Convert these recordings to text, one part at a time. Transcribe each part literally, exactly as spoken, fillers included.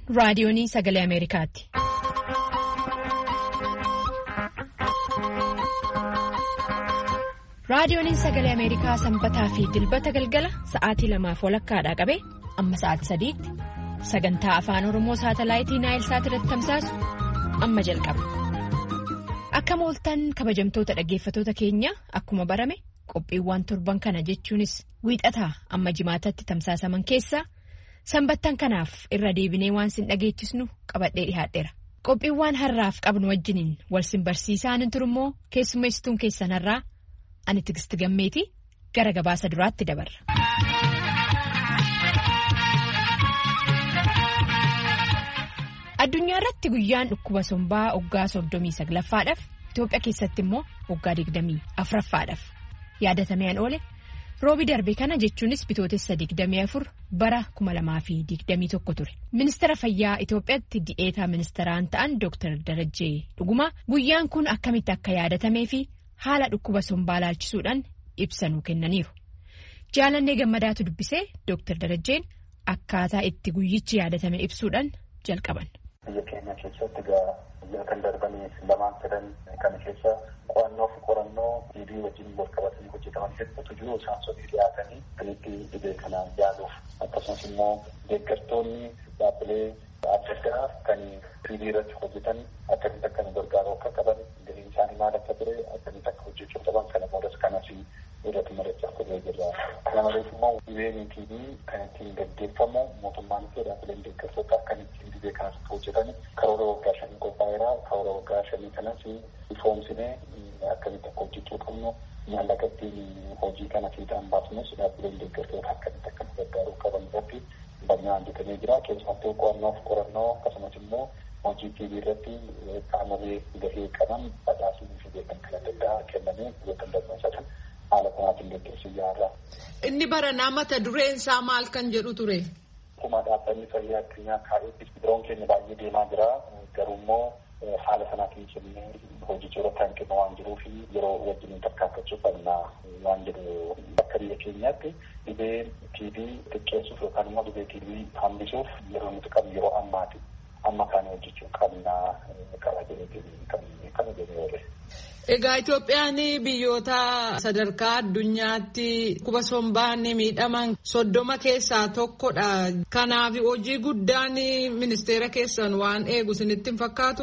raadiyoonii sagalee Ameerikaati. Raadiyooniin sagalee Ameerikaa sanbataa fi dilbata galgala sa'aatii lamaaf walakkaadhaa qabee amma sa'aatii sadiitti sagantaa afaan Oromoo saatalaayitii Naayilsaat irratti tamsaasu amma jalqaba. Akka mooltan kabajamtoota dhaggeeffatoota keenya akkuma barame qophiiwwan torban kana jechuunis wiixataa amma jimaatatti tamsaasaman keessaa sanbattan kanaaf irra deebinee waan sin dhageechisnu qabadhee dhihaadheera. Qophiiwwan har'aaf qabnu wajjiniin wal sin barsiisaan hin turummoo keessummeessituun keessan har'aa ani Tigisti Gammeetii gara gabaasa duraatti dabarra. Addunyaa irratti guyyaan dhukkuba sombaa waggaa soddomii saglaffaadhaaf Itoophiyaa keessatti immoo waggaa digdamii afuraffaadhaaf yaadatamee oole roobi darbe kana jechuunis bitootessa digdamii afur bara kuma lamaa fi digdamii tokko ture. Ministeera fayyaa Itoophiyaatti di'eetaa ministeeraan ta'an Dooktar Darajjee Dhugumaa guyyaan kun akkamitti akka yaadatamee fi haala dhukkuba sombaa laalchisuudhaan ibsanuu kennaniiru. Jaalannee Gammadaatu dubbisee Dooktar Darajjeen akkaataa itti guyyichi yaadatame ibsuudhaan jalqaban. Biyya keenya keessatti biyya kan darbanii lamaan sadan kana keessa qo'annoo fi qorannoo dhiibii wajjin wal qabatanii hojjetaman hedduutu jiru. Isaan sadii dhiyaatanii dhibee dhibee kanaan yaaluuf akkasumas immoo deeggartoonni dhaabbilee adda addaa kan dhiibii irratti hojjetan akkamitti akka nu gargaaru akka qaban gaheen isaanii maal akka ture akkamitti akka hojjechuu qaban kana boodas kanas irratti mari'achaa turre jirra. Kana malees immoo dhibeen dhiibii kan ittiin gaggeeffamu mootummaan fi dhaabbileen deeggartoota kan ittiin dhibee kanas hojjetan karoora waggaa shanii qophaa'eera. Karoora waggaa shanii kanas ifoomsinee akkamitti akka hojjechuu qabnu maallaqa ittiin hojii kana fiixaan baasnus dhaabbileen deeggartoota akkamitti akka nu gargaaruu qaban irratti bal'inaan hojjetamee jira. Keessumattuu qo'annoo fi qorannoo akkasumas immoo hojii tiibii irratti qaamolee gahee qaban badhaasanii fi beekan kan adda addaa kennamee yookaan darbansaatan haala kanaatiin gaggeessuu yaala. Inni baranaa mata dureen isaa maal kan jedhu ture? Akkuma dhaabbanni fayyaa addunyaa kaa'etti biroon keenya baay'ee deemaa jira. Garuu immoo haala sanaatiin kennee hojii irratti hanqina waan jiruuf yeroo wajjin tarkaanfachuuf waan jedhu akka biyya keenyaatti dhibee tiibii xiqqeessuuf yookaan immoo dhibee tiibii hambisuuf yeroo nuti qabnu yeroo ammaati. Amma kana hojjechuu qabna qaba jedhee kan kan jedhee. Egaa Itoophiyaan biyyoota sadarkaa addunyaatti dhukkuba sombaan miidhaman soddoma keessaa tokkodha. Kanaaf hojii guddaan ministeera keessan waan eegu isinitti hin fakkaatu?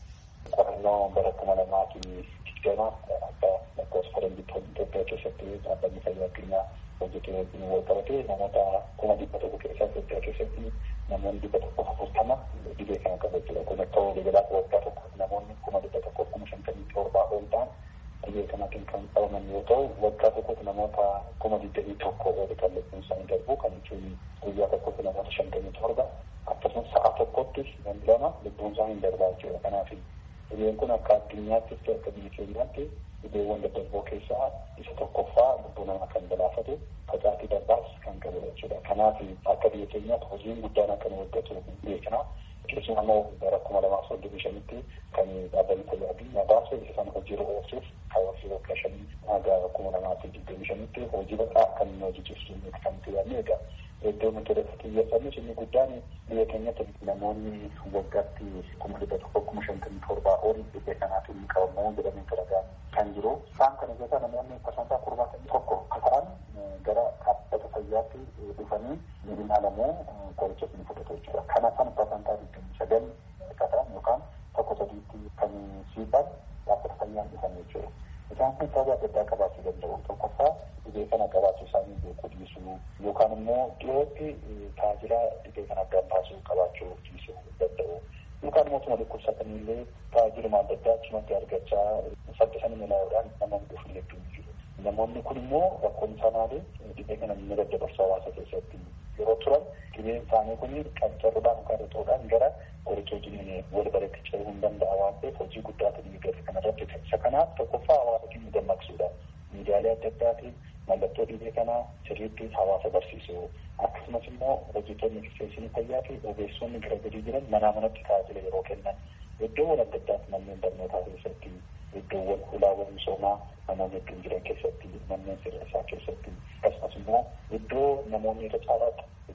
Qorannoo bara kuma lamaa fi digdama akka lakkoofsa faranjiitti Itoophiyaa keessatti dhaabbanni fayyaa addunyaa hojjetee wajjin wal qabate namoota kuma dhibba tokko keessaa Itoophiyaa keessatti namoonni dhibba tokko afurtama dhibee kana qabachuudha. Kun akka waliigalaa waggaa tokko namoonni kuma dhibba tokko kuma shantamii torbaa ol ta'an dhibee kanaatiin kan qabaman yoo ta'u waggaa tokkotti namoota kuma digdamii tokko ol kan lubbuun isaanii darbu kan jechuun guyyaa tokkotti namoota shantamii torba akkasumas sa'a tokkotti namni lama lubbuun isaanii darbaa jechuudha. Kanaaf dhibeen kun akka addunyaattis akka biyya keenyaatti dhibeewwan daddarboo keessaa isa tokkoffaa lubbuu namaa kan balaafatu facaatii darbaas kan qabu jechuudha. Kanaaf akka biyya keenyaatti hojiin guddaan akka nu hojjetu beekna. Keessumaa immoo bara kuma lamaa soddomii shanitti kan dhaabbanni fayyaa addunyaa baase isa sana hojiirra oolchuuf karoorri waggaa shanii haga kuma lamaa fi digdamii shanitti hojii bal'aa kan inni hojjechiisu kan itti yaadne egaa iddoo nuti irratti xiyyeeffannu inni guddaan biyya keenyatti namoonni waggaatti kuma dhibba tokko kuma shantamii torbaa ol dhibee kanaatiin qabamu jedhamee garagaa kan jiru. Isaan kana keessaa namoonni kusantaa torbaatamii tokko ta'an gara dhaabbata fayyaatti dhufanii ni ilaalamu qoricha ni fudhatu jechuudha. Kana sana kusantaa digdamii sagal ta'an yookaan tokko sadiitti kan siiqan dhaabbata fayyaan dhufan jechuudha. Isaan kun sababa adda addaa qabaachuu danda'u. Tokkoffaa dhibee kana qabaachuu isaanii beekuu dhiisuu yookaan immoo dhiyootti tajaajila dhibee kana addaan baasuu qabaachuu dhiisuu danda'u. Yookaan mootummaa dhukkubsatanii illee tajaajiluma adda addaa achumatti argachaa saddisanii ilaa'uudhaan namoonni dhufu hedduun jiru. Namoonni kun immoo rakkoon isaa maali? Dhibee kana ni daddabarsu hawaasa keessatti yeroo turan dhibeen isaanii kun qancaruudhaan yookaan rixuudhaan gara qoricha wajjin wal baratti ce'uu hin danda'a waan ta'eef hojii guddaatu ni gadi kanarratti isa kanaaf tokkoffaa hawaasa keenya dammaqsuudha. Miidiyaalee adda addaatiin mallattoo dhibee kanaa sirriitti hawaasa barsiisuu akkasumas immoo hojjettoonni eksisteenshinii fayyaa fi ogeessonni gara gadii jiran manaa manatti tajaajila yeroo kennan iddoowwan adda addaatti manneen barnootaa keessatti iddoowwan hulaawwan misoomaa namoonni hedduun jiran keessatti manneen sirreessaa keessatti akkasumas immoo iddoo namoonni irra caalaatti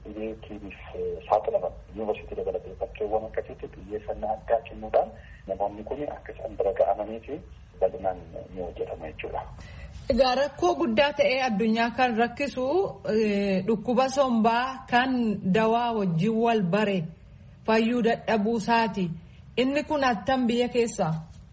dhibee tiibiif saaxilaman yuunivarsiitii dabalatee bakkeewwan akkasiitti xiyyeeffannaa addaa kennuudhaan namoonni kun akka isaan bira ga'amanii fi bal'inaan ni hojjetama jechuudha. Egaa rakkoo guddaa ta'ee addunyaa kan rakkisu dhukkuba sombaa kan dawaa wajjin wal bare fayyuu dadhabuu isaati. Inni kun attam biyya keessaa?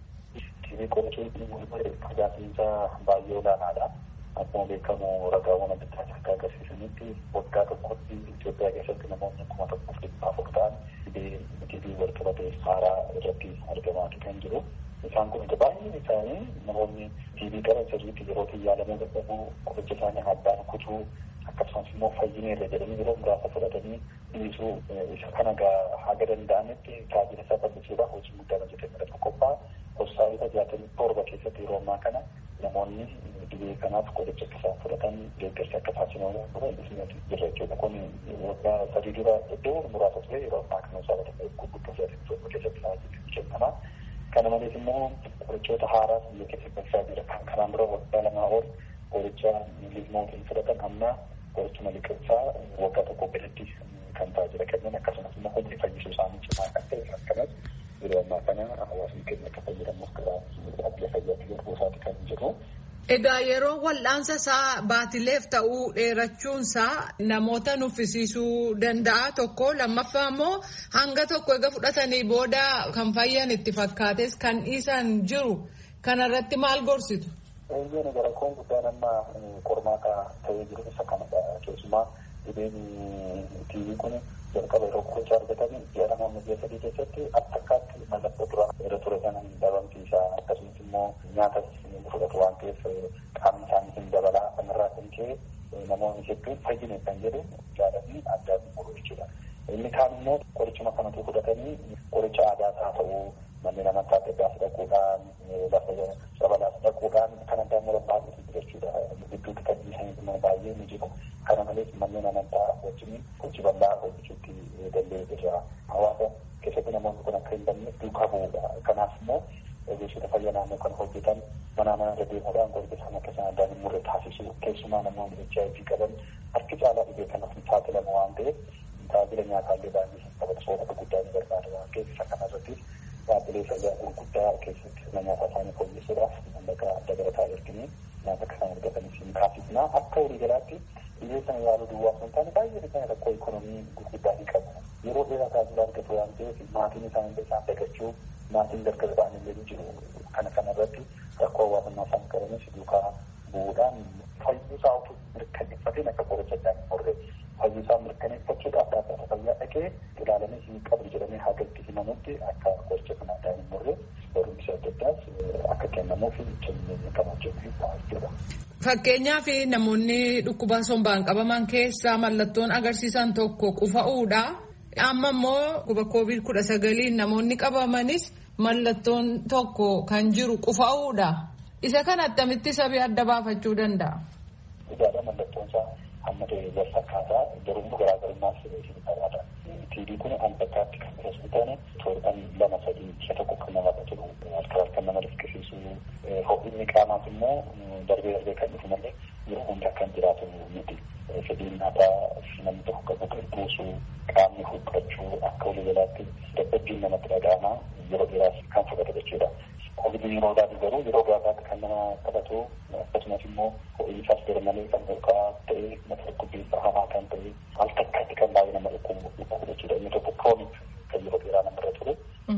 Tiibii qorichoonni wal bare tajaajilisa baay'ee olaanaadha. Akkuma beekamu ragaawwan adda addaa akka agarsiisanitti waggaa tokkotti Itoophiyaa keessatti namoonni kuma tokkoof dhibba afur ta'an dhibee tiibii wal qabatee haaraa irratti argamaa kan jiru. Isaan kun baay'een isaanii namoonni tiibii qaban sirriitti yerootti yaalamuu dadhabuu, qoricha isaanii addaan kutuu akkasumas immoo fayyina irra jedhanii yeroo muraasa fudhatanii dhiisuu isa kana haga danda'ametti tajaajila isaa bal'isuudhaaf hojii guddaa hojjetamee qophaa'e. Hospitaalota jaatamii torba keessatti yeroo ammaa kana namoonni dhibee kanaaf qoricha akka isaan fudhatan deeggarsi akka taasifamu bal'isneetu jira jechuudha. Kun waggaa sadii dura iddoo muraasa ture yeroo ammaa kana hospitaalota gurguddoo jaatamii torba keessatti tajaajilli kennama. Kana malees immoo qorichoota haaraas biyya keessatti balfaa jira. Kan kanaan dura waggaa lamaa ol qoricha liizmootiin fudhatan amma qorichuma liqimsaa waggaa tokko gaditti kan tajaajila kennan akkasumas immoo humni fayyisuu isaanii cimaa kan ta'e akkanas yeroo ammaa kana hawaasni keenya akka fayyadamuuf karaa dhaabbilee fayyaatti garbuusaati kan jiru. Egaa yeroo wal'aansa isaa baatileef ta'uu dheerachuunsaa namoota nuffisiisuu danda'a tokko lammaffaa immoo hanga tokko egaa fudhatanii booda kan fayyan itti fakkaates kan dhiisan jiru kanarratti maal gorsitu? Eeyyeen gara koon guddaan amma qormaata ta'ee jiru isa kanadha. Keessumaa dhibeen tiibii kun jalqaba yeroo qoricha argatanii ji'a namoonni biyya sadii keessatti akka akkaatti mallattoo dura irra ture sana hin dhabamsiisaa akkasumas immoo nyaata fudhatu waan ta'eef qaamni isaanii hin dabalaa kanarraa kan ka'e namoonni hedduun fayyine kan jedhu jaalanii addaan muru jechuudha. Inni kaan immoo qorichuma kanatu fudhatanii qoricha aadaas haa ta'uu manneen amantaa adda addaas dhaquudhaan lafa sabalaas dhaquudhaan kan addaan mura baay'eetu jechuudha. Gidduutti kan dhiisanii immoo baay'ee ni jiru. Kana malees manneen amantaa wajjin hojii bal'aa hojjechuutti danda'ee jira. Hawaasa keessatti namoonni kun akka hin banne duukaa bu'uudha. Kanaaf immoo ogeessota fayyaa naannoo kan hojjetan mana mana deemuudhaan qoricha isaan akka isaan addaan hin murre taasisu. Keessumaa namoonni H I V qaban harki caalaa dhibee kanaaf hin saaxilamu waan ta'eef tajaajila nyaataallee baay'ee hin qabatu soorata guddaa ni barbaada waan ta'eef isa kanarratti dhaabbilee fayyaa gurguddaa keessatti sirna nyaataa isaanii fooyyessuudhaaf mallaqa adda barataa erginee nyaata akka isaan argataniif hin taasisna. Akka walii galaatti dhibee sana yaaluu duwwaa osoo hin taane baay'ee isaanii rakkoo ikoonoomii gurguddaa ni qabu. Yeroo dheeraa tajaajila argatu waan ta'eef maatiin isaanii isaan dagachuu maatiin gargar ba'anii illee jiru. Kana kanarratti rakkoo hawaasummaa isaan qabanis duukaa bu'uudhaan fayyuusaa utuu mirkaneeffateen akka qoricha addaan hin murre fayyuusaa mirkaneeffachuudhaaf dhaabbata fayyaa dhaqee ilaalamee hin qabu jedhamee haga itti himamutti akka qoricha kana addaan hin murre barumsa adda addaas akka kennamuuf kennee kan hojjetu jechuudha. Fakkeenyaaf namoonni dhukkuba sombaan qabaman keessaa mallattoon agarsiisan tokko qufa'uudha. Amma immoo dhukkuba koovid kudha sagaliin namoonni qabamanis mallattoon tokko kan jiru qufa'uudha. Isa kana attamitti sabii adda baafachuu danda'a? Dhugaadha mallattoon isaa hamma ta'e wal fakkaataa garuu garaagarummaas hin qabaata. Tiibii kun albattaatti kan biras hin taane torban lama sadii isa tokko kan nama turu alkaal kan nama riskisiisu ho'inni qaamaas immoo darbee darbee kan dhufu malee yeroo hundaa kan jiraatu miti. Fedhiin nyaataa namni tokko qabu kan buusu qaamni huqqachuu akka walii galaatti dadhabbiin namatti dhaga'ama yeroo dheeraas kan fudhatu jechuudha. Kovidiin yeroo daatu garuu yeroo gaafaatti kan nama qabatu akkasumas immoo ho'iinsaas garmalee kan olka'aa ta'e mata dhukkubbiinsa hamaa kan ta'e al takkaatti kan baay'ee nama dhukkubu jechuudha. Inni tokko kroonik kan yeroo dheeraa namarra ture.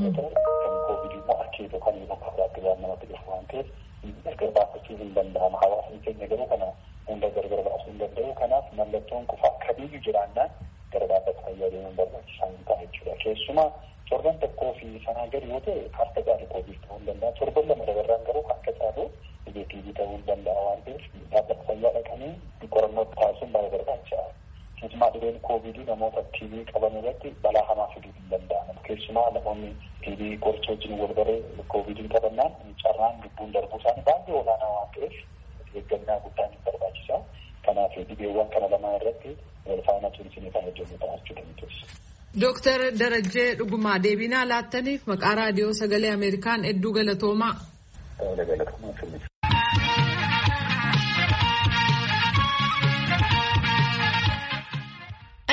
Kan kovidii immoo akkeetu kan yeroo gaafaatti waan namatti dhufu waan ta'eef gargar baafachuu hin danda'ama. Hawaasni keenya garuu kana hunda gargar baasuu hin danda'u. Kanaaf mallattoon qufaa kamiyyuu jiraannaan gara dhaabbata fayyaa deemuun barbaachisaa hin ta'a jechuudha. Keessumaa torban tokkoo fi sanaa gadi yoo ta'e harka caalu koovid ta'uu hin danda'a. Torban lama dabarraan garuu harka caalu dhibee tiibii ta'uu hin danda'a waan ta'eef dhaabbata fayyaa dhaqanii qorannoo taasisuun baay'ee barbaachisaadha. Keessumaa dhibeen koovidii namoota tiibii qaban irratti balaa hamaa fiduu hin danda'amu. Keessumaa namoonni tiibii qoricha wajjin wal baree koovidii qabannaan carraan lubbuun darbuu isaanii baay'ee olaanaa waan ta'eef eeggannaa guddaan hin barbaachisa. Kanaaf dhibeewwan kana lamaan irratti wal faana cimsinee kan hojjennu ta'achuu dandeessu. Dooktar Darajjee Dhugumaa deebinaa laattaniif maqaa raadiyoo sagalee Ameerikaan hedduu galatoomaa.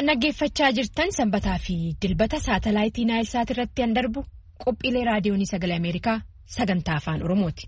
Kan dhaggeeffachaa jirtan sanbataa fi dilbata saatalaayitii Naayilsaat irratti kan darbu qophiilee raadiyoonii sagalee Ameerikaa sagantaa afaan Oromooti.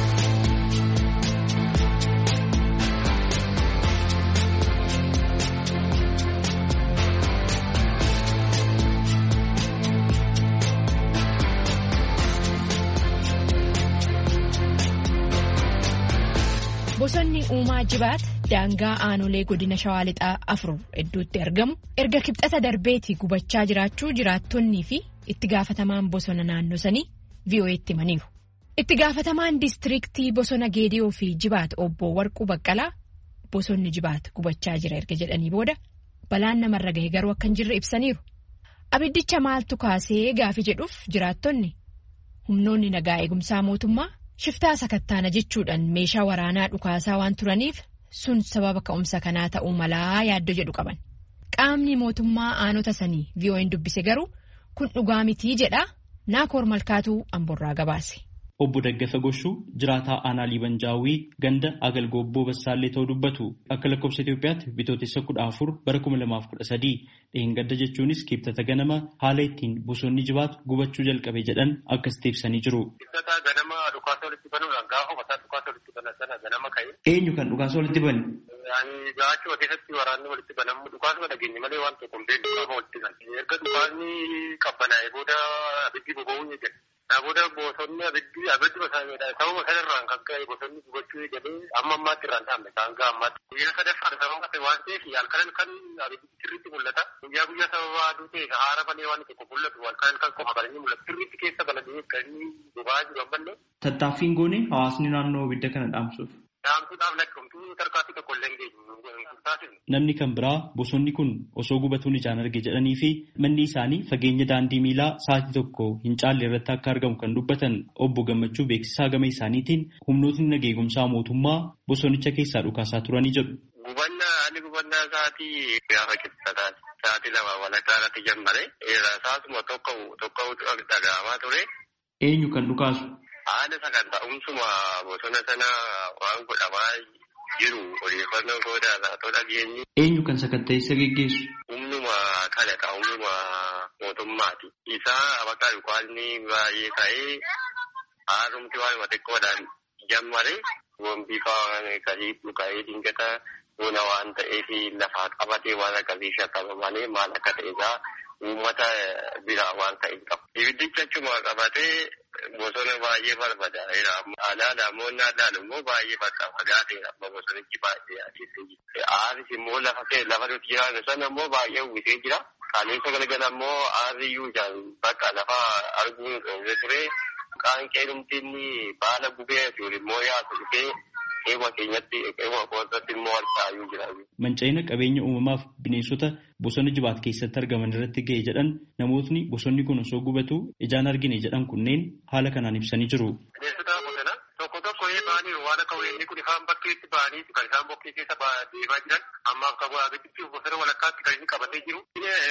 Bosonni uumaa Jibaat daangaa aanolee godina Shawaa Lixaa afur hedduutti argamu erga kibxata darbeetii gubachaa jiraachuu jiraattonnii fi itti gaafatamaan bosona naannoo sanii V O Eetti himaniiru. Itti gaafatamaan diistiriiktii bosona Geediyoo fi Jibaat obbo Warquu Baqqalaa bosonni Jibaat gubachaa jira erga jedhanii booda balaan namarra gahe garuu akka hin jirre ibsaniiru. Abiddicha maaltu kaasee gaafi jedhuuf jiraattonni humnoonni nagaa eegumsaa mootummaa shiftaa sakattaana jechuudhaan meeshaa waraanaa dhukaasaa waan turaniif sun sababa ka'umsa kanaa ta'uu malaa yaaddoo jedhu qaban. Qaamni mootummaa aanota sanii V O E'n dubbise garuu kun dhugaa mitii jedha Naakoor Malkaatuu Amborraa gabaase. Obbo Daggafa Goshuu jiraataa aanaa Liibanjaawii ganda Agalgoobboo Bassaallee ta'uu dubbatu akka lakkoofsa Itoophiyaatti bitootessa kudha afur bara kuma lamaaf kudha sadii dheengadda jechuunis kibxata ganama haala ittiin bosonni Jibaat gubachuu jalqabe jedhan akkasitti ibsanii jiru. Kibxata ganama dhukaasa walitti banuudhaan gaafa mataa dhukaasa walitti banan sana ganama ka'e. Eenyu kan dhukaasa walitti bane? Gaachuma keessatti waraanni walitti banamu dhukaasuma dhageenye malee waan tokko hin beeknu gaafa walitti banan. Erga dhukaasni qabbanaa'e booda abiddi boba'uu ni jira. Namoota bosonni abiddi abiddi basaamedha. Sababa kanarraan kan ka'e bosonni gubachuu jedhee amma ammaatti irraan dhaabne kan ga'a ammaatti. Guyyaa sadaffaan sababa ta'e waan ta'eef halkan kan abiddi sirriitti mul'ata. Guyyaa guyyaa sababa aduu ta'e haara malee waan tokko mul'atu halkan kan qofa balanii mul'atu. Sirriitti keessa baladee kan inni boba'aa jiru ammallee. Tattaaffiin goone hawaasni naannoo abidda kana dhaamsuuf. Dhaamsuudhaaf lakkoomtuu tarkaanfii tokko illee hin geenye. Namni kan biraa bosonni kun osoo gubatuun ijaan arge jedhanii fi manni isaanii fageenya daandii miilaa sa'aatii tokko hin caalle irratti akka argamu kan dubbatan obbo Gammachuu beeksisaa gama isaaniitiin humnootni nagaa eegumsaa mootummaa bosonicha keessaa dhukaasaa turanii jedhu. Gubannaa ani gubannaa sa'aatii gaafa kibxataa sa'aatii lama walakkaa irratti jammare saasuma tokko tokko dhaga'amaa ture. Eenyu kan dhukaasu? Haala sagantaa'umsuma bosona sana waan godhamaa jiru odeeffannoo goodaadhaa ta'uu dhageenyi. Eenyu kan sakatta'insa geggeessu? Humnuma kalaqa humnuma mootummaati. Isaa bakka dhukaasni baay'ee ka'ee haarumti waanuma xiqqoodhaan jammare gombii fa'aa kasii dhuka'ee dingata buna waan ta'eef lafaa qabatee waan akkasii shakkama malee maal akka ta'esaa uummata biraa waan ta'eef qaba. Ibiddicha achuma qabatee bosona baay'ee barbadaa'eera. Alaala ammoo naannaan immoo baay'ee bakka fagaateera. Amma bosonichi baay'ee adeemsee jira. Aaris immoo lafa lafa nuti jiraannu sana immoo baay'ee uwwisee jira. Kaleessa galgala immoo aarri iyyuu jaan bakka lafa arguun dhoowwee ture. Qaanqee dhumtinni baala gubee fi immoo yaatu dhufee eewa keenyatti eewa koosatti immoo harkaayuu jira. Manca'ina qabeenya uumamaaf bineensota bosona Jibaat keessatti argaman irratti ga'e jedhan namootni bosonni kun osoo gubatu ijaan argine jedhan kunneen haala kanaan ibsanii jiru. Bineensota bosona tokko tokko baaniiru waan akka weenni kun isaan bakkeetti baanii kan isaan bokkee keessa deemaa jiran ammaaf qabu abidditti bosona walakkaatti kan inni qabatee jiru.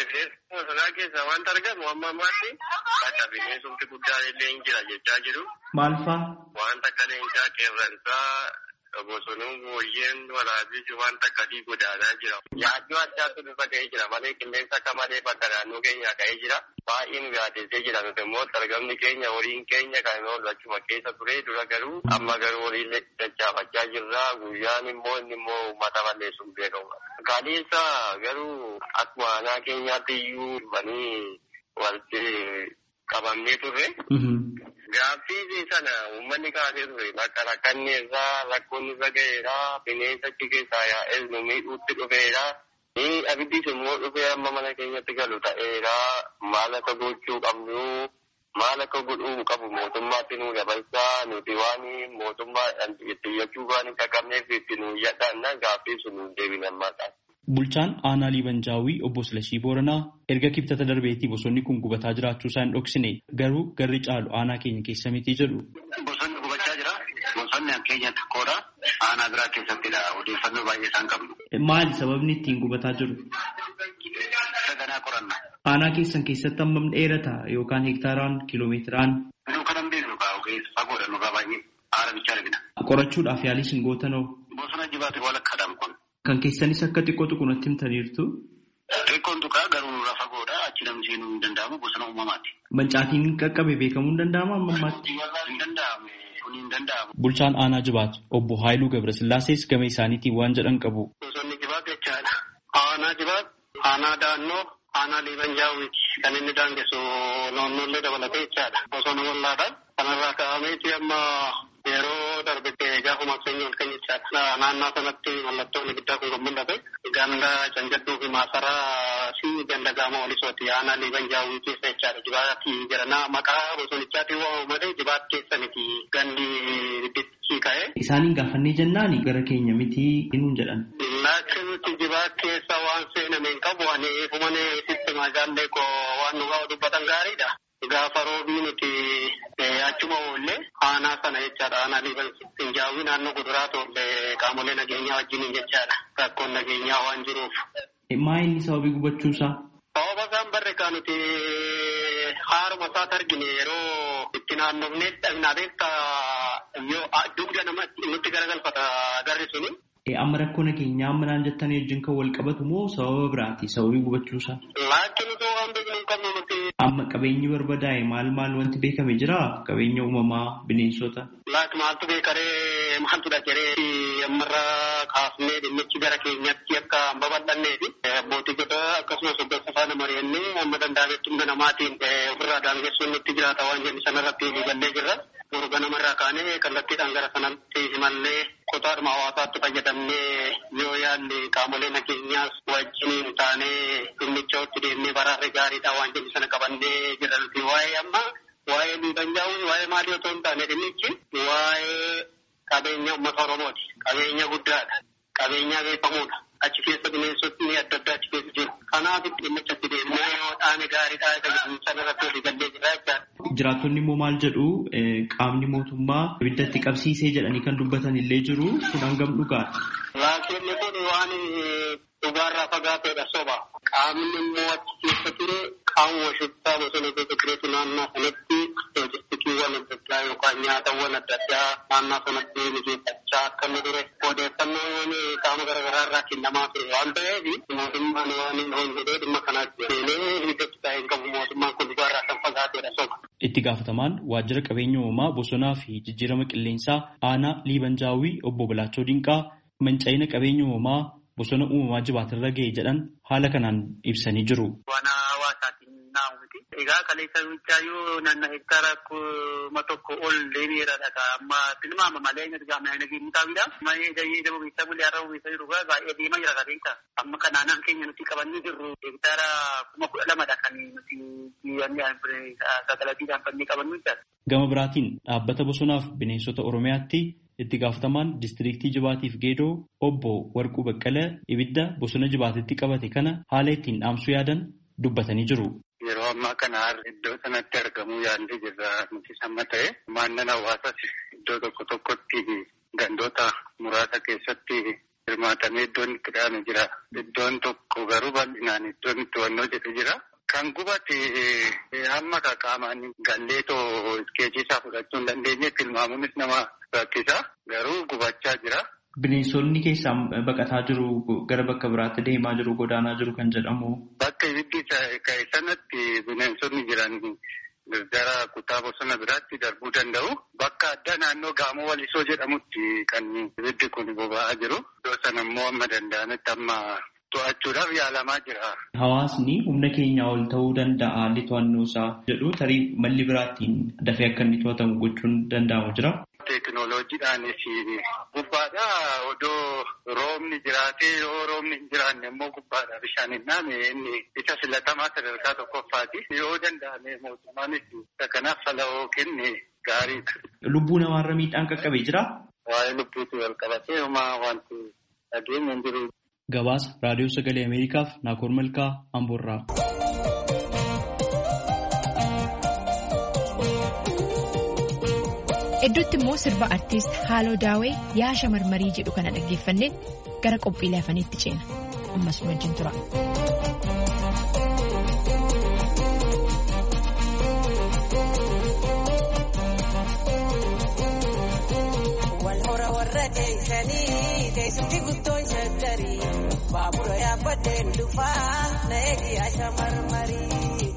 Bosonaa keessa wanta argamu amma ammaatti bakka bineensumti guddaan illee hin jira jechaa jiru. Maal faa? Wanta akka leencaa qeerransaa bosonuun booyyeen waraabessi wanta akkasii godaanaa jira. Yaaddoo addaatu dhufa ga'ee jira malee qilleensa akka malee bakka naannoo keenya ka'ee jira. Baay'ee nu yaadessee jira nuti immoo sargamni keenya horiin keenya kan immoo achuma keessa ture dura garuu amma garuu horiin dachaafachaa jirra guyyaan immoo inni immoo uummata balleessuun beekamu. Kaleessa garuu akkuma aanaa keenyaatti iyyuu dhufanii walitti qabamnee turre. Gaaffii sana uummanni kaasee ture bakka rakkanni irraa rakkoon irra ga'eera bineensachi keessaa yaa'es nu miidhuutti dhufeera. Abiddis immoo dhufee amma mana keenyatti galu ta'eera maal akka gochuu qabnu maal akka godhuu qabu mootummaatti nu dabarsaa nuti waan mootummaa itti iyyachuu waan hin qaqqabneef itti nu iyyadhaanna gaaffii sun nu deebiin ammaa. Bulchaan aanaa Liibanjaawii obbo Silashii Booranaa erga kibxata darbeetii bosonni kun gubataa jiraachuu isaa hin dhoksine garuu garri caalu aanaa keenya keessa miti jedhu. Bosonni gubachaa jira. Bosonni keenya xiqqoodha. Aanaa biraa keessattidha. Odeeffannoo baay'ee isaan qabnu. Maali sababni ittiin gubataa jiru? Saganaa qorannaa. Aanaa keessan keessatti hammam dheerata yookaan hektaaraan kiiloomeetiraan? Nuu kan hin beeknu kaa ogeessa fagoodha nukaa baay'ee haara bichaa argina. Qorachuudhaaf yaalii sin gootanoo? Bosona Jibaat walakkaadhaan kun. Kan keessanis akka xiqqoo tuqunatti himtaniirtu? Xiqqoo immoo bosona uumamaati. Mancaatiin qaqqabe beekamuu hin danda'amu amma ammaatti? Hin danda'amu. Kun hin danda'amu. Bulchaan aanaa Jibaat obbo Haayiluu Gabrasillaasees gama isaaniitiin waan jedhan qabu. Bosonni Jibaat jechaadha. Aanaa Jibaat, aanaa Daannoo, aanaa Liiban Jaawwiiti. Kan inni daangessu naannoollee dabalatee jechaadha. Bosona wallaadhaan kanarraa ka'ameeti amma yeroo darbe gaafa makseenyi ol kan jechaadha. Naannoo sanatti mallattoon ibiddaa kun kan mul'ate. Ganda Canjadduu fi Maasaraa fi ganda Gaamoo Olisooti. Aanaa Liiban Jaawwii keessa jechaadha. Jibaatti jedhana maqaa bosonichaatiin waamamate Jibaat keessaniti gandi ibiddichi ka'e. Isaaniin gaafannee jennaan gara keenya miti hinuun jedhan. Laakiin nuti Jibaat keessa waan seename hin qabu ani fumane sisteemaa jaallee koo waan nu gahu dubbatan gaariidha. Gaafa roobii nuti achuma oollee aanaa sana jechaadha. Aanaa Liiban Jaawwii naannoo kuduraa tolle qaamolee nageenyaa wajjin jechaadha. Rakkoon nageenyaa waan jiruuf. Maa inni sababii gubachuusaa? Sababa isaan barre kan nuti haaruma isaati argine yeroo itti naannofnee dhagnaa beektaa yoo dugda namatti nutti garagalfata garri suni. Amma rakkoo nageenyaa amma naan jettanii wajjin kan wal qabatu moo sababa biraati sababii gubachuusaa? Laakiin osoo waan beeknu hin qabnu nuti. Amma qabeenyi barbadaa'e maal maal wanti beekame jira? Qabeenya uumamaa, bineensota. Laaki maaltu beekaree maaltu dhageree ammarra kaafnee dhimmichi gara keenyatti akka hin babal'anneefi abbootii gadaa akkasumas hoggansa faana mari'annee amma danda'ametti humna namaatiin ofirraa daangessuun nutti jiraata waan jenni sanarratti gallee jirra. Gurga namarraa kaanee kallattiidhaan gara sanatti himallee qotaadhuma hawaasaatti fayyadamnee yoo yaalle qaamolee nageenyaas wajjin taanee dhimmicha itti deemnee baraarre gaariidha waan jenni sana qabannee jirra nuti waa'ee amma waa'ee Liiban Jaawwii waa'ee maalii otoo hin taane dhimmichi waa'ee qabeenya uummata Oromooti. Qabeenya guddaadha. Qabeenya beekamuudha. Achi keessa bineensotni adda addaa achi keessa jiru. Kanaaf dhimmicha itti deemnee yoo dhaame gaariidha jedhamu sanarratti olii gallee jirra jechaadha. Jiraattonni immoo maal jedhu qaamni mootummaa ibiddatti qabsiisee jedhanii kan dubbatan illee jiru kun hangam dhugaadha? Laakiin kun waan dhugaarraa fagaateedha soba. Qaamni immoo achi keessa ture qaamuma shittaa bosona keessa turetu naannoo sanatti loojistikiiwwan adda addaa yookaan nyaatawwan adda addaa naannoo sanatti mijeeffachaa akka inni ture odeeffannoon qaama garaagaraa irraa kennamaa ture waan ta'eef mootummaan waan hin hojjetee dhimma kanaatti seenee hiikkatti taa'ee hin qabu mootummaan kun dhugaarraa kan fagaateedha soba. Itti gaafatamaan waajjira qabeenya uumamaa bosonaa fi jijjiirama qilleensaa aanaa Liiban Jaawwii obbo Bilaachoo Dinqaa manca'ina qabeenya uumamaa bosona uumamaa Jibaatirra ga'e jedhan haala kanaan ibsanii jiru. Waan hawaasaatiin naamu miti. Egaa kaleessa guddaa yoo naannoo hektaara kuma tokko ol deebi'eera ka amma tilmaama malee nagaamaa nageenya taa'uudha. Maayee jayyee daba biisaa bulee har'a buusaa jiru baay'ee deemaa jira kaleessa. Amma kanaanaan keenya nuti qabannee jirru hektaara kuma kudha lamadha kan nuti sagalatiidhaan fannee qabannu jechaadha. Gama biraatiin dhaabbata bosonaaf bineensota Oromiyaatti itti gaafatamaan diistiriiktii Jibaatiif Geedoo obbo Warquu Baqqalee ibidda bosona Jibaatitti qabate kana haala ittiin dhaamsuu yaadan dubbatanii jiru. Yeroo ammaa kana iddoo sanatti argamuu yaadne jirra nuti samma ta'e maannan hawaasaas iddoo tokko tokkotti gandoota muraasa keessatti hirmaatamee iddoon itti dhaame jira. Iddoon tokko garuu bal'inaan iddoon itti wannoo jedhu jira. Kan gubate hamma qaamaan galleetoo iskeejii isaa fudhachuu hin dandeenye tilmaamuunis nama rakkisa. Garuu gubachaa jira. Bineensonni keessaa baqataa jiru gara bakka biraatti deemaa jiru godaanaa jiru kan jedhamu. Bakka ibiddi ka'e sanatti bineensonni jiran gara kutaa bosona biraatti darbuu danda'u. Bakka addaa naannoo Gaamoo Walisoo jedhamutti kan ibiddi kun boba'aa jiru. Iddoo sana immoo amma danda'ametti amma to'achuudhaaf yaalamaa jira. Hawaasni humna keenyaa ol ta'uu danda'a haalli to'annoo isaa jedhu tarii malli biraattiin dafee akka inni to'atamu gochuun danda'amu jira. Teekinooloojiidhaanis gubbaadha odoo roobni jiraatee yoo roobni hin jiraanne immoo gubbaadha bishaan hin dhaame inni isa filatamaa sadarkaa tokkoffaati. Yoo danda'ame mootummaanis kanaaf fala'oo kenne gaariidha. Lubbuu namaarra miidhaan qaqqabee jira? Waa'ee lubbuutti wal qabatee homaa wanti dhageenya hin jiru. Gabaasa Raadiyoo Sagalee Ameerikaaf Naakoor Malkaa Amboorraa. Iddootti immoo sirba artiist Haaloo Daawee yaa shamarmarii jedhu kana dhaggeeffannee gara qophiilee hafaniitti ceena. Ammas wajjin tura. Wal hora warra teessanii teessumti guttoon shaggarii. baabura yaabbateen dhufaa neegi asha marmarii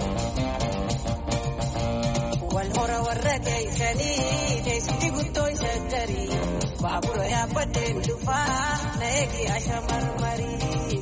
wal hora warra keeysanii teessiti guttoo shaggarii baabura yaabbateen dhufaa neegi asha marmarii.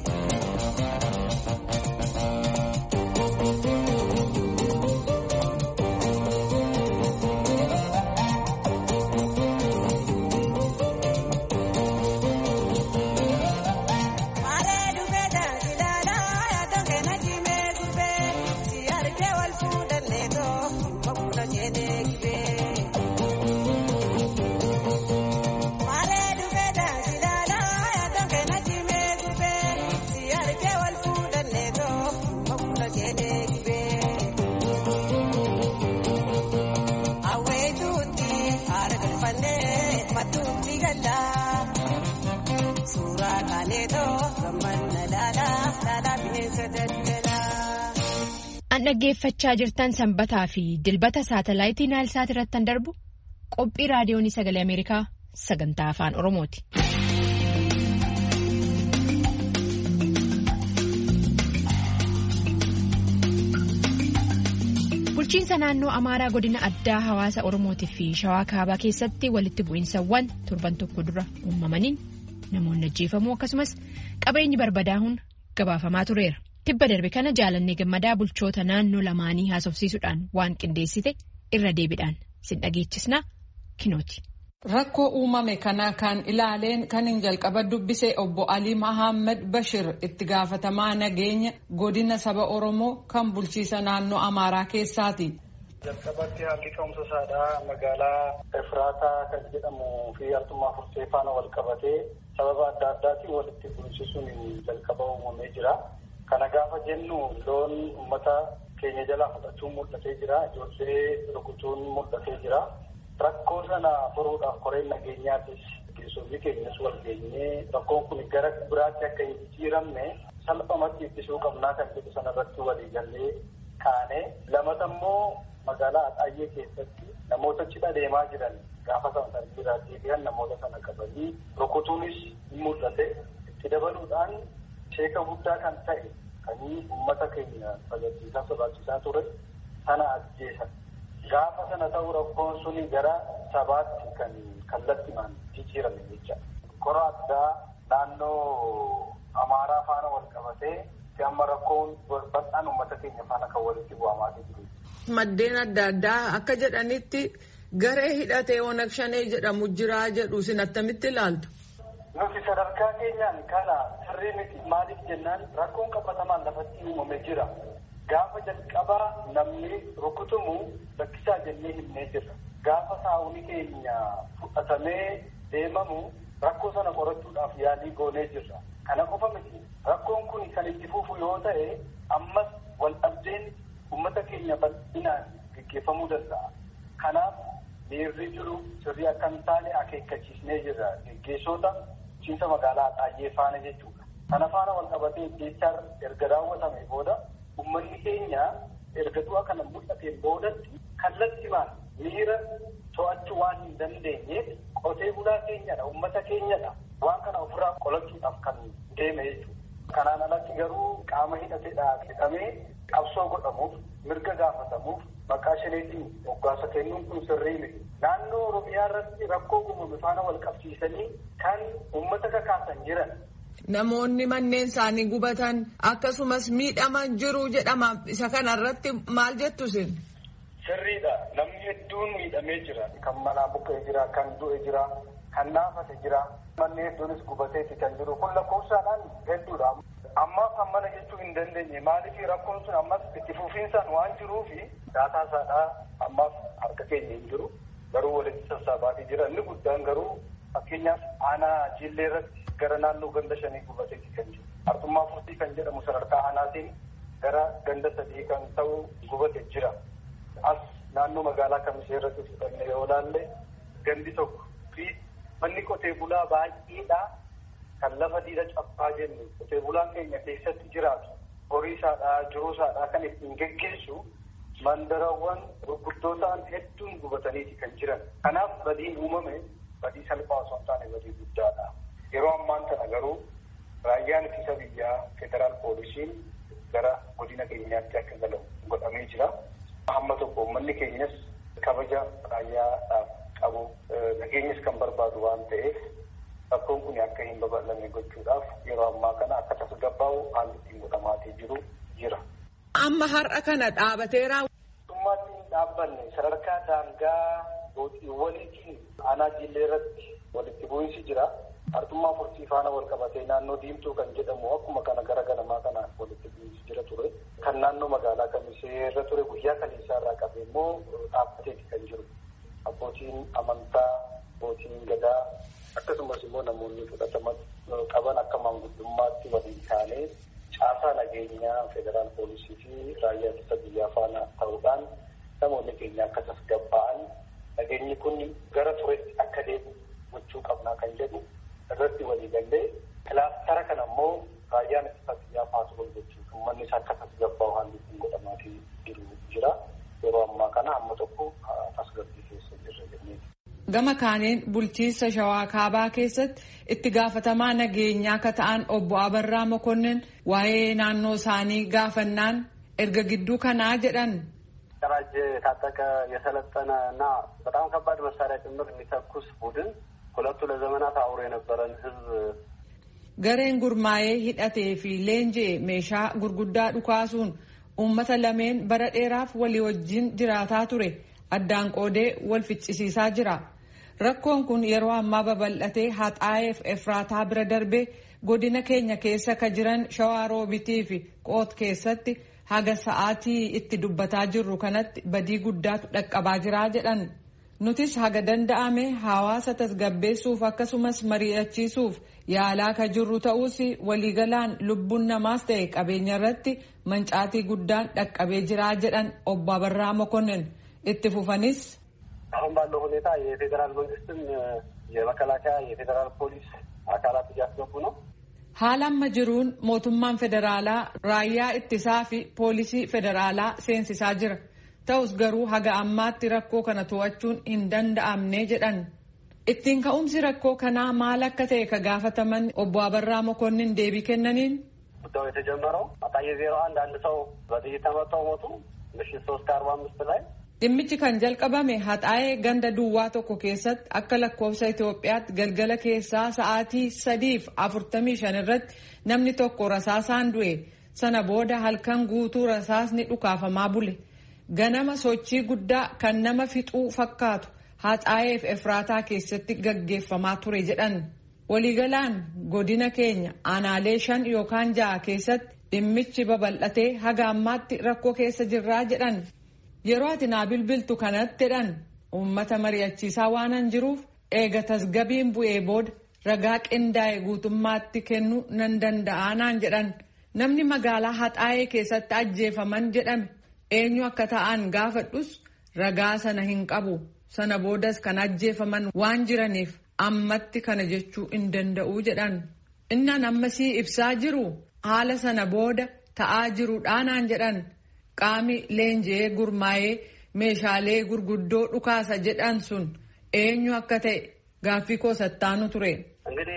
An dhaggeeffachaa jirtan sanbataa fi dilbata saatalaayitii Naayilsaat irratti kan darbu qophii raadiyoonii sagalee Ameerikaa sagantaa afaan Oromooti. Bulchiinsa naannoo Amaaraa godina addaa hawaasa Oromootii fi Shawaa Kaabaa keessatti walitti bu'iinsawwan torban tokko dura uumamaniin namoonni ajjeefamuu akkasumas qabeenyi barbadaa'uun gabaafamaa tureera. Tibba darbe kana jaalannee gammadaa bulchoota naannoo lamaanii haasofsiisuudhaan waan qindeessite irra deebiidhaan sin dhageechisnaa kinooti. Rakkoo uumame kana kan ilaaleen kan hin jalqaba dubbise obbo Alii Mahammad Bashir itti gaafatamaa nageenya godina saba Oromoo kan bulchiisa naannoo Amaaraa keessaati. Jalqabatti haalli ka'umsa saadhaa magaalaa Efraataa kan jedhamu fi Artummaa Fursee faana wal qabatee sababa adda addaatiin walitti bu'iinsuun jalqaba uumamee jira. Kana gaafa jennu loon uummata keenya jalaa fudhachuun mul'atee jira. Ijoollee rukutuun mul'atee jira. Rakkoo sana furuudhaaf koreen nageenyaatis keessumni keenyas wal geenyee rakkoon kun gara biraatti akka hin jijjiiramne salphumatti ittisuu qabnaa kan jedhu sanarratti walii gallee kaane. Lamata immoo magaalaa Axaayee keessatti namoota cidha deemaa jiran gaafa sana tartiibaa deebi'an namoota sana qabanii rukutuunis ni mul'ate. Itti dabaluudhaan sheeka guddaa kan ta'e kan uummata keenya fayyadachiisaa sodaachisaa ture sana ajjeesan. Gaafa sana ta'u rakkoon suni gara sabaatti kan kallattimaan jijjiirame jecha. Kora addaa naannoo Amaaraa faana wal qabatee amma rakkoon bal'aan uummata keenya faana kan walitti bu'amaa jiru. Maddeen adda addaa akka jedhanitti garee hidhatee Onag Shanee jedhamu jiraa jedhu isin attamitti ilaaltu? Nuti sadarkaa keenyaan kana sirrii miti maaliif jennaan rakkoon qabatamaan lafatti uumamee jira. Gaafa jalqabaa namni rukutumu lakkisaa jennee himnee jirra. Gaafa saawuni keenya fudhatamee deemamu rakkoo sana qorachuudhaaf yaalii goonee jirra. Kana qofa miti rakkoon kun kan itti fufu yoo ta'e ammas wal dhabdeen uummata keenya bal'inaan gaggeeffamuu danda'a. Kanaaf miirri jiru sirrii akka hin taane akeekkachiisnee jirra gaggeessota bulchiinsa magaalaa Axaayee faana jechuudha. Kana faana wal qabatee jecha erga raawwatame booda uummanni keenya erga du'a kana mul'ateen boodatti kallattimaan miira to'achuu waan hin dandeenyeef qotee bulaa keenyadha, uummata keenyadha. Waan kana ofirraa qolachuudhaaf kan deeme jechuudha. Kanaan alatti garuu qaama hidhateedhaa jedhamee qabsoo godhamuuf mirga gaafatamuuf maqaa shaneetiin moggaasa kennuun kun sirrii miti. Naannoo Oromiyaa irratti rakkoo uumame faana wal qabsiisanii kan uummata kakaasan jiran. Namoonni manneen isaanii gubatan akkasumas miidhaman jiru jedhama. Isa kana irratti maal jettu isin? Sirriidha. Namni hedduun miidhamee jira. Kan manaa buqqa'ee jira, kan du'e jira, kan naafate jira. Manni hedduunis gubateeti kan jiru. Kun lakkoofsaadhaan hedduudha. Ammaaf hammana jechuu hin dandeenye. Maaliif rakkoon sun ammas itti fufiinsaan waan jiruufi daataa isaadhaa ammaaf harka keenya hin jiru. Garuu walitti sassaabaatii jira. Inni guddaan garuu fakkeenyaaf aanaa Jillee irratti gara naannoo ganda shanii gubateeti kan jiru. Artummaa Fursee kan jedhamu sadarkaa aanaatiin gara ganda sadii kan ta'u gubate jira. As naannoo magaalaa Kamisee irratti fudhannee yoo ilaalle gandi tokko fi manni qotee bulaa baay'eedha. Kan lafa diida caffaa jennu qotee bulaan keenya keessatti jiraatu horii isaadhaa jiruu isaadhaa kan ittiin geggeessu mandarawwan gurguddoo ta'an hedduun gubataniiti kan jiran. Kanaaf badiin uumame badii salphaa osoo hin taane badii guddaadha. Yeroo ammaan kana garuu raayyaan ittisa biyyaa federaal poolisiin gara godina keenyaatti akka galu godhamee jira. Hamma tokko uummanni keenyas kabaja raayyaadhaaf qabu nageenyas kan barbaadu waan ta'eef rakkoon kun akka hin babal'anne gochuudhaaf yeroo ammaa kana akka tasgabbaa'u haalli ittiin godhamaatii jiru jira. Amma har'a kana dhaabateera. Dhummaatti dhaabbanne sadarkaa daangaa waliitiin aanaa jillee irratti walitti bu'iinsi jira. Artummaa furtii faana wal qabatee naannoo diimtuu kan jedhamu akkuma kana gara ganamaa kana walitti bu'iinsi jira ture. Kan naannoo magaalaa Kamisee irra ture guyyaa kaleessaa irraa qabee immoo dhaabbateeti kan jiru. Abbootiin amantaa, abbootiin gadaa akkasumas immoo namoonni fudhatama qaban akka maanguddummaatti waliin taanee caasaa nageenyaa federaal poolisii fi raayyaa ittisa biyyaa faana ta'uudhaan namoonni keenya akka tasgabbaa'an nageenyi kun gara turetti akka deemu gochuu qabnaa kan jedhu irratti walii gallee kilaastara kana immoo raayyaan ittisa biyyaa faasuu gochuuf uummanni isaa akka tasgabbaa'u haalli ittiin godhamaatii jiru jira. Yeroo ammaa kana amma tokko tasgabbii keessa jirra jennee. Gama kaaniin bulchiinsa Shawaa Kaabaa keessatti itti gaafatamaa nageenyaa akka ta'an obbo Abarraa Mokonnin waa'ee naannoo isaanii gaafannaan erga gidduu kanaa jedhan. ደራጀ የታጠቀ የሰለጠነ እና በጣም ከባድ መሳሪያ ጭምር የሚተኩስ ቡድን ሁለቱ ለዘመናት አብሮ የነበረን ህዝብ gareen gurmaa'ee hidhatee fi leenjii meeshaa gurguddaa dhukaasuun uummata lameen bara dheeraaf walii wajjin jiraataa ture addaan qoodee wal ficcisiisaa jira. Rakkoon kun yeroo ammaa babal'atee Haxaayeef Efraataa bira darbee godina keenya keessa ka jiran Shawaa Roobitii fi Qoot keessatti haga sa'aatii itti dubbataa jirru kanatti badii guddaatu dhaqqabaa jiraa jedhan. Nutis haga danda'ame hawaasa tasgabbeessuuf akkasumas mari'achiisuuf yaalaa ka jirru ta'us waliigalaan lubbuun namaas ta'e qabeenya irratti mancaatii guddaan dhaqqabee jiraa jedhan obbo Abarraa Mokonnin itti fufanis. አሁን ባለው ሁኔታ የፌዴራል መንግስትም የመከላከያ የፌዴራል ፖሊስ አካላት እያስገቡ ነው። haala amma jiruun mootummaan federaalaa raayyaa ittisaa fi poolisii federaalaa seensisaa jira. Ta'us garuu haga ammaatti rakkoo kana to'achuun hin danda'amne jedhan. Ittiin ka'umsi rakkoo kanaa maal akka ta'e ka gaafataman obbo Abarraa Mokonnin deebii kennaniin. ጉዳዩ የተጀመረው አጣዬ ዜሮ አንድ አንድ ሰው በጥይት ተመተው ሞቱ ምሽት ሶስት ከአርባ አምስት ላይ dhimmichi kan jalqabame Haxaayee ganda duwwaa tokko keessatti akka lakkoofsa Itoophiyaatti galgala keessaa sa'aatii sadiif afurtamii shan irratti namni tokko rasaasaan du'e. Sana booda halkan guutuu rasaasni dhukaafamaa bule. Ganama sochii guddaa kan nama fixuu fakkaatu Haxaayeef Efraataa keessatti gaggeeffamaa ture jedhan. Waliigalaan godina keenya aanaalee shan yookaan ja'a keessatti dhimmichi babal'atee haga ammaatti rakkoo keessa jirraa jedhan. Yeroo ati naa bilbiltu kanatti jedhan uummata mari'achiisaa waanan jiruuf eega tasgabiin bu'ee booda ragaa qindaa'e guutummaatti kennuu nan danda'a naan jedhan. Namni magaalaa Haxaayee keessatti ajjeefaman jedhame eenyu akka ta'an gaafadhus ragaa sana hin qabu. Sana boodas kan ajjeefaman waan jiraniif ammatti kana jechuu hin danda'u jedhan. Innaan ammasii ibsaa jiru haala sana booda ta'aa jiruudhaa naan jedhan. Qaami leenjee gurmaa'ee meeshaalee gurguddoo dhukaasa jedhan sun eenyu akka ta'e gaaffii koo sattaanu ture. እንግዲህ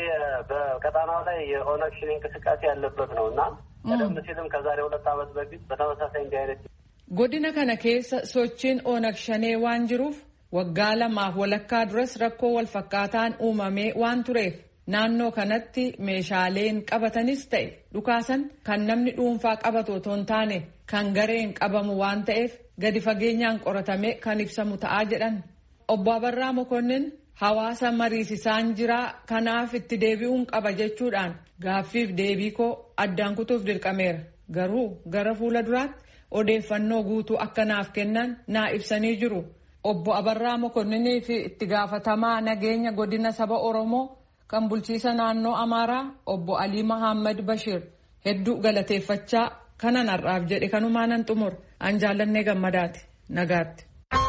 በቀጣናው ላይ የኦነግ ሸኔ እንቅስቃሴ ያለበት ነው እና ቀደም ሲልም ከዛሬ ሁለት ዓመት በፊት በተመሳሳይ እንዲህ አይነት godina kana keessa sochiin Onag Shanee waan jiruuf waggaa lamaaf walakkaa duras rakkoo wal fakkaataan uumamee waan tureef naannoo kanatti meeshaaleen qabatanis ta'e dhukaasan kan namni dhuunfaa qabatu otoo hin taane kan gareen qabamu waan ta'eef gadi fageenyaan qoratamee kan ibsamu ta'aa jedhan. Obbo Abarraa Mokonnin hawaasa mariisisaan jiraa kanaaf itti deebi'uun qaba jechuudhaan gaaffiif deebii koo addaan kutuuf dirqameera. Garuu gara fuula duraatti odeeffannoo guutuu akka naaf kennan naa ibsanii jiru. Obbo Abarraa Mokonninii fi itti gaafatamaa nageenya godina saba Oromoo kan bulchiisa naannoo Amaaraa obbo Alii Mahammad Bashir hedduu galateeffachaa kanan har'aaf jedhe kanumaanan xumur an jaallannee gammadaati nagaatti.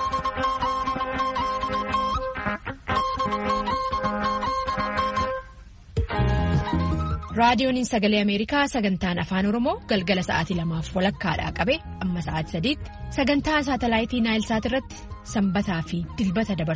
Raadiyooniin Sagalee Ameerikaa sagantaan Afaan Oromoo galgala sa'aatii lamaaf walakkaadhaa qabe amma sa'aatii sadiitti sagantaa saatalaayitii Naayilsaat irratti sanbataa fi dilbata dabarsu.